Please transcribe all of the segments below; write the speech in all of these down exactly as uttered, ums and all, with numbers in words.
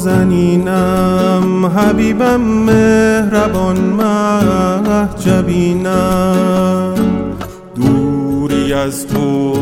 نازنینم، حبیبم مهربان مهجبینم، دوری از تو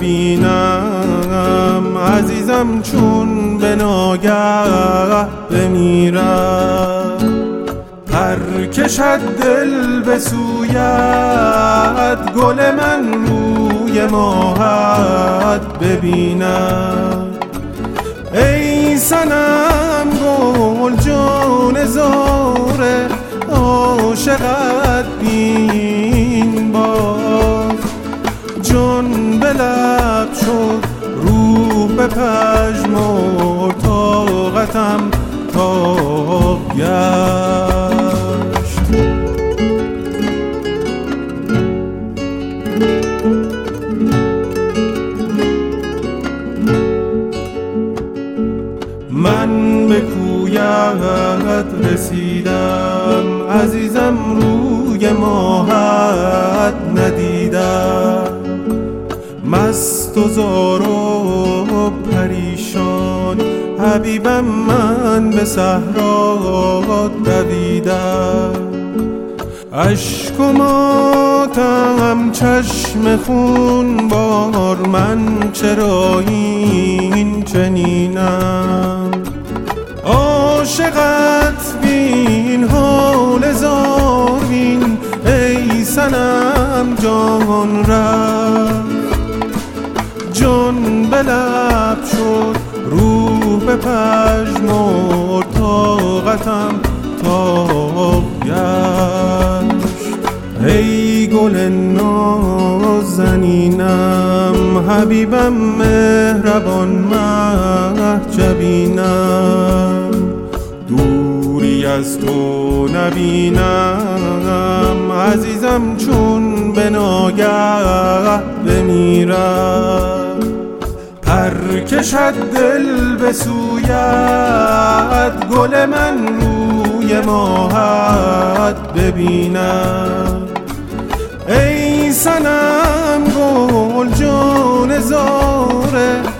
نبینم، عزیزم چون به ناگه بمیرم. هر کشد دل به سویت، گل من روی ماهت ببینم. ای صنم گل جان زار عاشقت بین باز، جان به لب شد روح به پژمرد، طاقتم تاب گشت. من به کویت رسیدم، عزیزم روی ماهت ندیدم. مست و زار و پریشان، حبیبم من به صحرا دویدم. اشک و ماتم چشم خون بار، من چرا این چنینم؟ عاشقت بین حال زار بین، ای صنم جان رفت، جان به لب شد روح به پژمرد، طاقتم تاب گشت. ای گل نازنینم، حبیبم مهربان مهجبینم، دوری از تو نبینم، عزیزم چون به ناگه بمیرم. هر کشد دل به سویت، گل من روی ماهت ببینم. ای صنم گل جان زار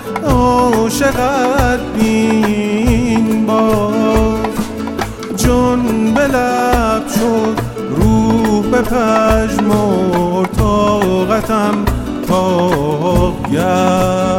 عاشقت بین باز، جان به لب شد روح به پژمرد، طاقتم تاب گشت.